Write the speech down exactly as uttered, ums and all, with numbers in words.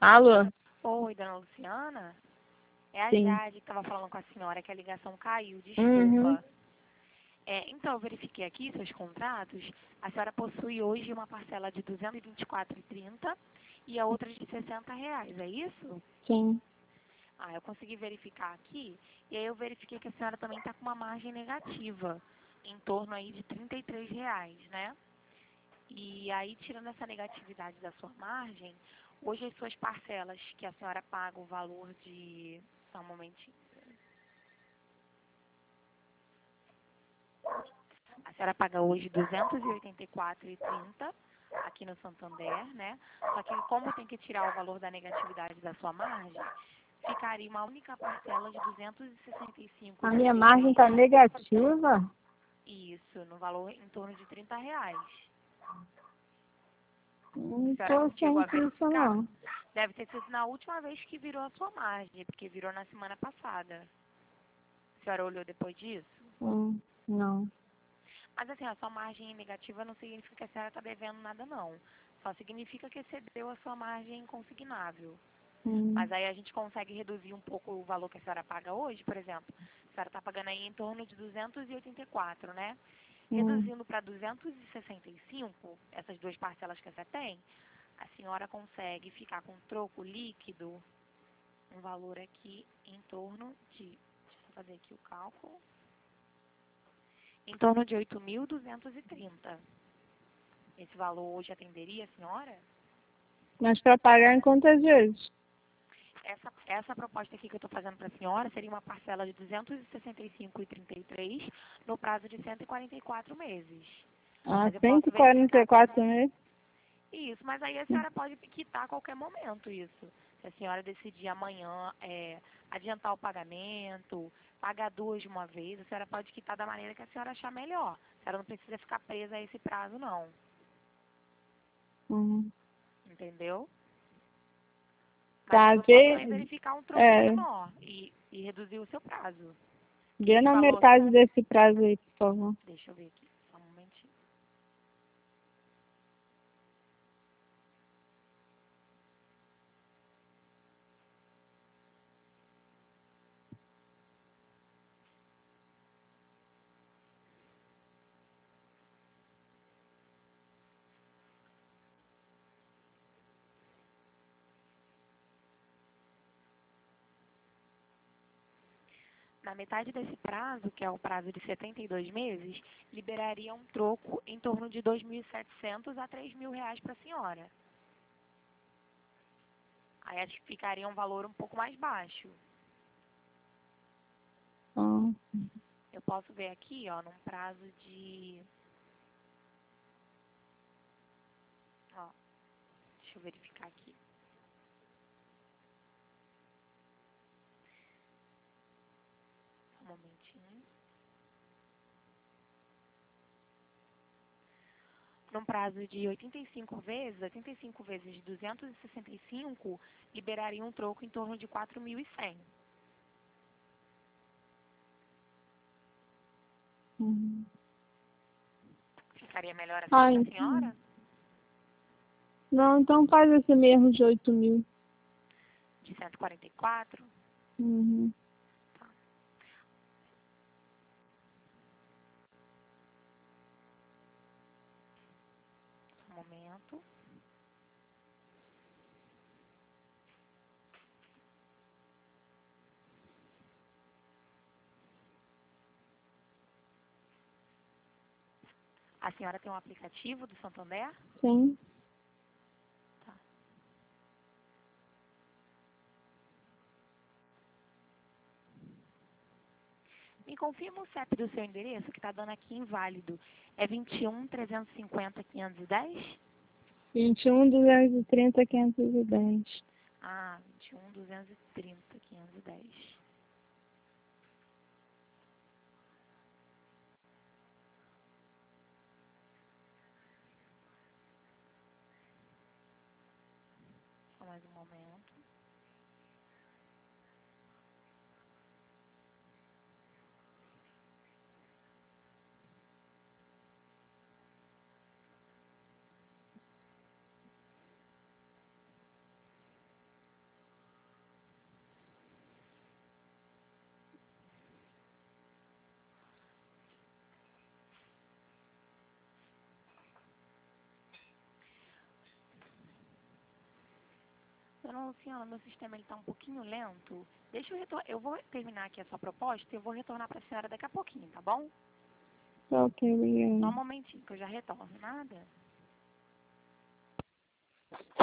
Alô? Oi, dona Luciana? É a Sim. Jade que estava falando com a senhora que a ligação caiu, desculpa. Uhum. É, então, eu verifiquei aqui seus contratos. A senhora possui hoje uma parcela de duzentos e vinte e quatro reais e trinta centavos e a outra de sessenta reais, é isso? Sim. Ah, eu consegui verificar aqui. E aí eu verifiquei que a senhora também está com uma margem negativa, em torno aí de trinta e três reais, né? E aí, tirando essa negatividade da sua margem, hoje as suas parcelas que a senhora paga o valor de... Só um momentinho. A senhora paga hoje duzentos e oitenta e quatro reais e trinta centavos aqui no Santander, né? Só que como tem que tirar o valor da negatividade da sua margem, ficaria uma única parcela de duzentos e sessenta e cinco A reais e minha trinta e margem três está centavos. negativa? Isso, no valor em torno de trinta reais. Não A senhora estou chegou a ciente disso, verificar? não. Deve ter sido na última vez que virou a sua margem, porque virou na semana passada. A senhora olhou depois disso? Hum, não. Mas assim, a sua margem negativa não significa que a senhora está devendo nada, não. Só significa que excedeu a sua margem consignável. Hum, Mas aí a gente consegue reduzir um pouco o valor que a senhora paga hoje, por exemplo. A senhora está pagando aí em torno de duzentos e oitenta e quatro, né? hum. Reduzindo para duzentos e sessenta e cinco, essas duas parcelas que você tem, a senhora consegue ficar com troco líquido, um valor aqui em torno de, deixa eu fazer aqui o cálculo, em torno de oito mil duzentos e trinta. Esse valor hoje atenderia a senhora? Mas para pagar em quantas vezes? Essa, essa proposta aqui que eu estou fazendo para a senhora seria uma parcela de duzentos e sessenta e cinco reais e trinta e três centavos no prazo de cento e quarenta e quatro meses. Ah, Mas eu cento posso e quarenta verificar e com quatro meses? isso, mas aí a senhora pode quitar a qualquer momento isso. Se a senhora decidir amanhã é, adiantar o pagamento, pagar duas de uma vez, a senhora pode quitar da maneira que a senhora achar melhor. A senhora não precisa ficar presa a esse prazo, não. Hum. Entendeu? Mas Tá, aí eu posso também vê, verificar um troco é, menor e, e reduzir o seu prazo. Que vê esse na valor, metade desse prazo aí, por favor. deixa eu ver aqui, só um momentinho. Na metade desse prazo, que é o prazo de setenta e dois meses, liberaria um troco em torno de dois mil e setecentos a três mil reais para a senhora. Aí acho que ficaria um valor um pouco mais baixo. Ah, Eu posso ver aqui, ó, num prazo de... Ó, deixa eu verificar aqui. Só um momentinho. Num prazo de oitenta e cinco vezes, oitenta e cinco vezes de duzentos e sessenta e cinco, liberaria um troco em torno de quatro mil e cem. uhum. Ficaria melhor assim Ah, para a então. senhora? Não, então faz esse mesmo de oito mil. De cento e quarenta e quatro? Uhum. Tá. Um momento. A senhora tem um aplicativo do Santander? Sim. Tá. Me confirma o C E P do seu endereço, que está dando aqui inválido. É vinte e um, trezentos e cinquenta, quinhentos e dez? vinte e um, duzentos e trinta, quinhentos e dez. Ah, vinte e um, duzentos e trinta, quinhentos e dez. Só mais um momento. Dona Luciana, meu sistema está um pouquinho lento. Deixa eu retornar. Eu vou terminar aqui a sua proposta e eu vou retornar para a senhora daqui a pouquinho, tá bom? Tá ok, Só um obrigada. momentinho que eu já retorno. Nada.